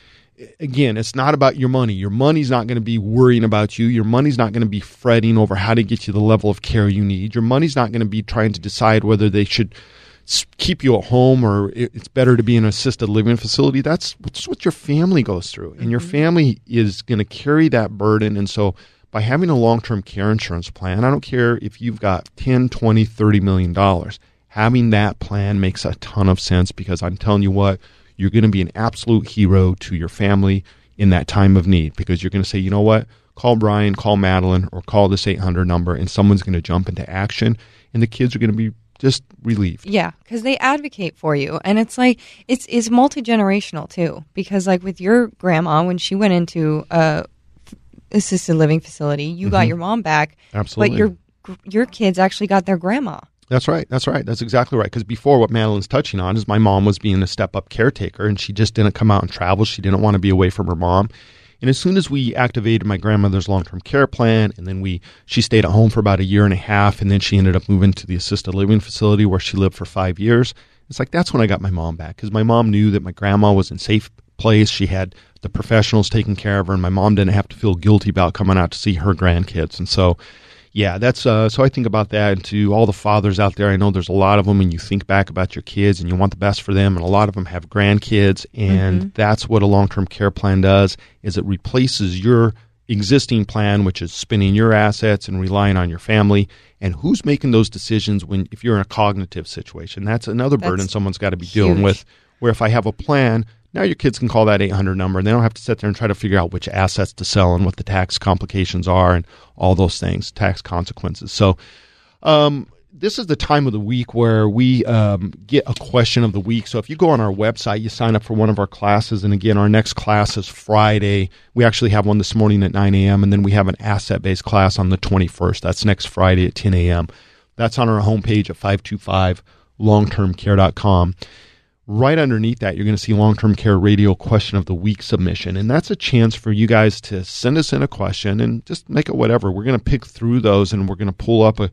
again, it's not about your money. Your money's not going to be worrying about you. Your money's not going to be fretting over how to get you the level of care you need. Your money's not going to be trying to decide whether they should keep you at home or it's better to be in an assisted living facility. That's what your family goes through. And your family is going to carry that burden. And so by having a long-term care insurance plan, I don't care if you've got $10, $20, $30 million, having that plan makes a ton of sense, because I'm telling you what, you're going to be an absolute hero to your family in that time of need, because you're going to say, you know what, call Brian, call Madeline, or call this 800 number, and someone's going to jump into action, and the kids are going to be just relieved. Yeah, because they advocate for you. And it's like, it's multi-generational too, because like with your grandma, when she went into a assisted living facility, you got your mom back. Absolutely. But your kids actually got their grandma. That's right. That's exactly right. Because before, what Madeline's touching on is my mom was being a step-up caretaker, and she just didn't come out and travel. She didn't want to be away from her mom. And as soon as we activated my grandmother's long-term care plan, and then she stayed at home for about 1.5 years, and then she ended up moving to the assisted living facility where she lived for 5 years. It's like, that's when I got my mom back, because my mom knew that my grandma was in a safe place. She had the professionals taking care of her, and my mom didn't have to feel guilty about coming out to see her grandkids. And so, yeah, that's so I think about that. And to all the fathers out there, I know there's a lot of them, and you think back about your kids and you want the best for them, and a lot of them have grandkids, and that's what a long-term care plan does, is it replaces your existing plan, which is spending your assets and relying on your family. And who's making those decisions if you're in a cognitive situation? That's another burden someone's got to be dealing with, where if I have a plan, now your kids can call that 800 number, and they don't have to sit there and try to figure out which assets to sell and what the tax complications are and all those things, tax consequences. So this is the time of the week where we get a question of the week. So if you go on our website, you sign up for one of our classes. And again, our next class is Friday. We actually have one this morning at 9 a.m., and then we have an asset-based class on the 21st. That's next Friday at 10 a.m. That's on our homepage at 525longtermcare.com. Right underneath that, you're going to see Long-Term Care Radio Question of the Week submission. And that's a chance for you guys to send us in a question and just make it whatever. We're going to pick through those, and we're going to pull up a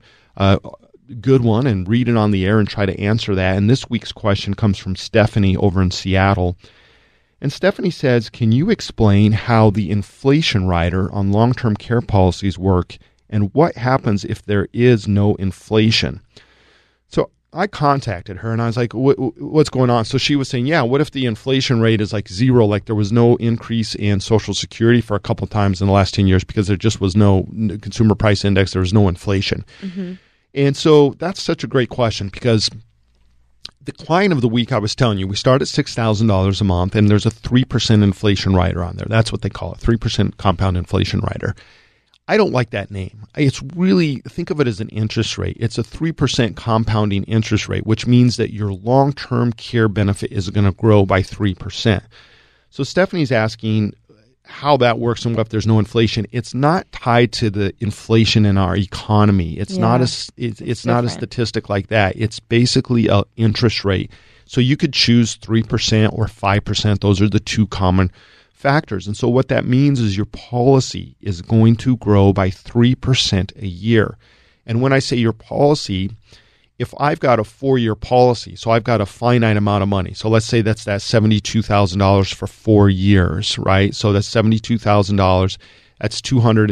good one and read it on the air and try to answer that. And this week's question comes from Stephanie over in Seattle. And Stephanie says, can you explain how the inflation rider on long-term care policies work, and what happens if there is no inflation? So I contacted her and I was like, what's going on? So she was saying, yeah, what if the inflation rate is like zero, like there was no increase in Social Security for a couple of times in the last 10 years because there just was no consumer price index, there was no inflation. And so that's such a great question, because the client of the week, I was telling you, we start at $6,000 a month, and there's a 3% inflation rider on there. That's what they call it, 3% compound inflation rider. I don't like that name. It's really, think of it as an interest rate. It's a 3% compounding interest rate, which means that your long-term care benefit is going to grow by 3%. So Stephanie's asking how that works and what if there's no inflation. It's not tied to the inflation in our economy. It's not a statistic like that. It's basically an interest rate. So you could choose 3% or 5%. Those are the two common factors. And so what that means is your policy is going to grow by 3% a year. And when I say your policy, if I've got a 4-year policy, so I've got a finite amount of money. So let's say that's that $72,000 for 4 years, right? So that's $72,000. That's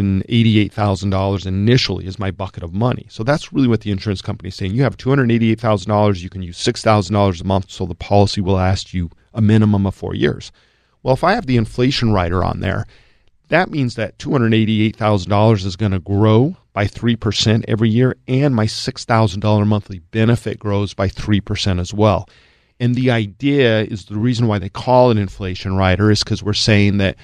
$288,000 initially is my bucket of money. So that's really what the insurance company is saying. You have $288,000. You can use $6,000 a month, so the policy will last you a minimum of 4 years. Well, if I have the inflation rider on there, that means that $288,000 is going to grow by 3% every year, and my $6,000 monthly benefit grows by 3% as well. And the idea is, the reason why they call it inflation rider is because we're saying that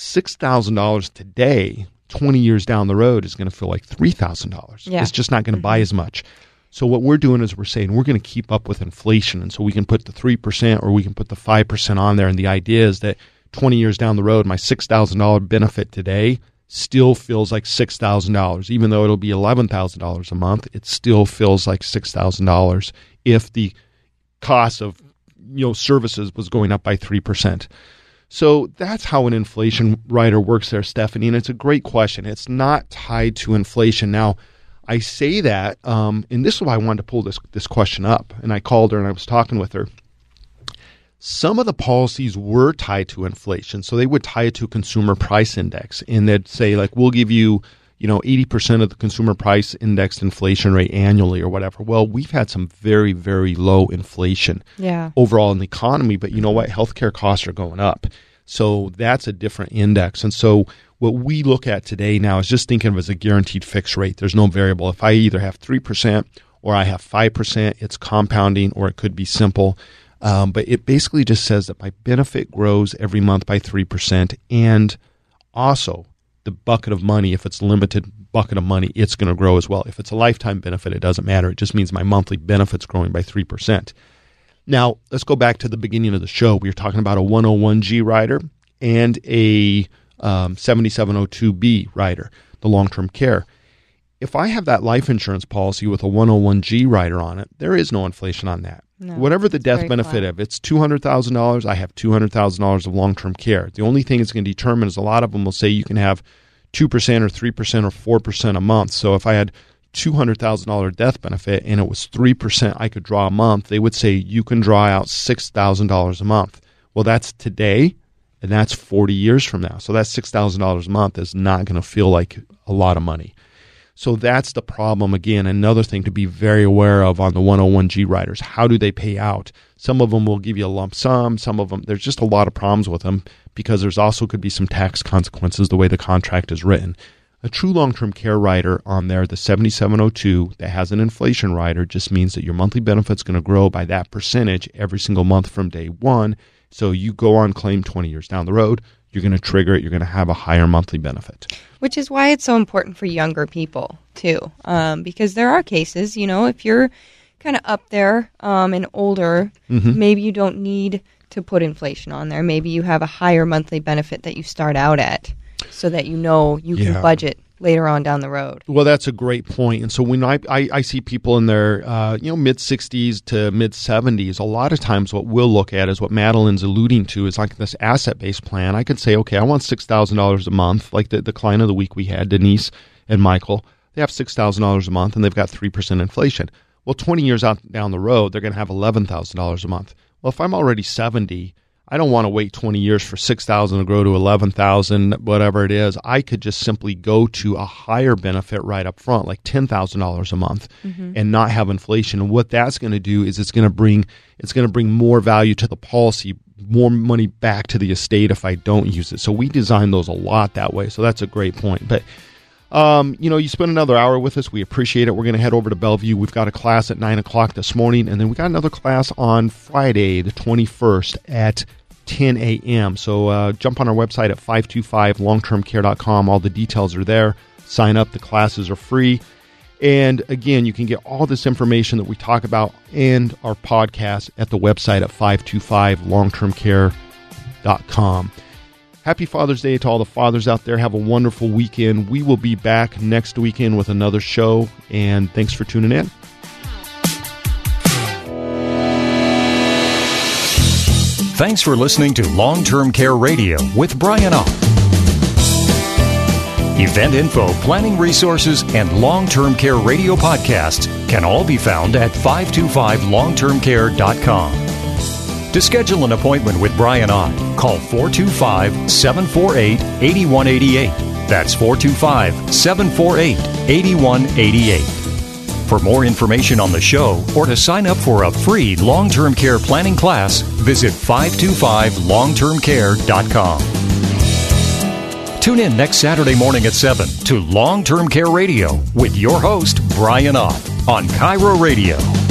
$6,000 today, 20 years down the road, is going to feel like $3,000. Yeah. It's just not going to buy as much. So what we're doing is we're saying we're going to keep up with inflation. And so we can put the 3% or we can put the 5% on there. And the idea is that 20 years down the road, my $6,000 benefit today still feels like $6,000. Even though it'll be $11,000 a month, it still feels like $6,000 if the cost of services was going up by 3%. So that's how an inflation rider works there, Stephanie. And it's a great question. It's not tied to inflation. Now, I say that, and this is why I wanted to pull this question up. And I called her and I was talking with her. some of the policies were tied to inflation. So they would tie it to a consumer price index, and they'd say, like, we'll give you, 80% of the consumer price indexed inflation rate annually or whatever. Well, we've had some very, very low inflation overall in the economy, but you know what? Healthcare costs are going up. So that's a different index. And so what we look at today now is just thinking of it as a guaranteed fixed rate. There's no variable. If I either have 3% or I have 5%, it's compounding, or it could be simple. But it basically just says that my benefit grows every month by 3%. And also the bucket of money, if it's limited bucket of money, it's going to grow as well. If it's a lifetime benefit, it doesn't matter. It just means my monthly benefit's growing by 3%. Now, let's go back to the beginning of the show. We were talking about a 101G rider and a 7702B rider, the long-term care. If I have that life insurance policy with a 101G rider on it, there is no inflation on that. No, whatever the death benefit of, it's $200,000, I have $200,000 of long-term care. The only thing it's going to determine is a lot of them will say you can have 2% or 3% or 4% a month. So if I had $200,000 death benefit and it was 3% I could draw a month, they would say you can draw out $6,000 a month. Well, that's today, and that's 40 years from now. So that $6,000 a month is not going to feel like a lot of money. So that's the problem. Again, another thing to be very aware of on the 101G riders. How do they pay out? Some of them will give you a lump sum. Some of them, there's just a lot of problems with them because there's also could be some tax consequences the way the contract is written. A true long-term care rider on there, the 7702, that has an inflation rider, just means that your monthly benefit's going to grow by that percentage every single month from day one. So you go on claim 20 years down the road, you're going to trigger it, you're going to have a higher monthly benefit. Which is why it's so important for younger people, too. Because there are cases, if you're kind of up there and older, maybe you don't need to put inflation on there. Maybe you have a higher monthly benefit that you start out at so that you can budget later on down the road. Well, that's a great point. And so when I see people in their mid-60s to mid-70s, a lot of times what we'll look at is what Madeline's alluding to is like this asset-based plan. I could say, okay, I want $6,000 a month, like the client of the week we had, Denise and Michael. They have $6,000 a month and they've got 3% inflation. Well, 20 years out down the road, they're going to have $11,000 a month. Well, if I'm already 70, I don't want to wait 20 years for $6,000 to grow to $11,000, whatever it is. I could just simply go to a higher benefit right up front, like $10,000 a month, and not have inflation. And what that's going to do is it's going to bring more value to the policy, more money back to the estate if I don't use it. So we design those a lot that way. So that's a great point. But you spent another hour with us. We appreciate it. We're going to head over to Bellevue. We've got a class at 9 o'clock this morning, and then we got another class on Friday, the 21st at 10 a.m. So jump on our website at 525longtermcare.com. All the details are there. Sign up. The classes are free. And again, you can get all this information that we talk about and our podcast at the website at 525longtermcare.com. Happy Father's Day to all the fathers out there. Have a wonderful weekend. We will be back next weekend with another show, and thanks for tuning in. Thanks for listening to Long-Term Care Radio with Brian Ott. Event info, planning resources, and Long-Term Care Radio podcasts can all be found at 525longtermcare.com. To schedule an appointment with Brian Ott, call 425-748-8188. That's 425-748-8188. For more information on the show or to sign up for a free long-term care planning class, visit 525longtermcare.com. Tune in next Saturday morning at 7 to Long-Term Care Radio with your host, Brian Ott, on Cairo Radio.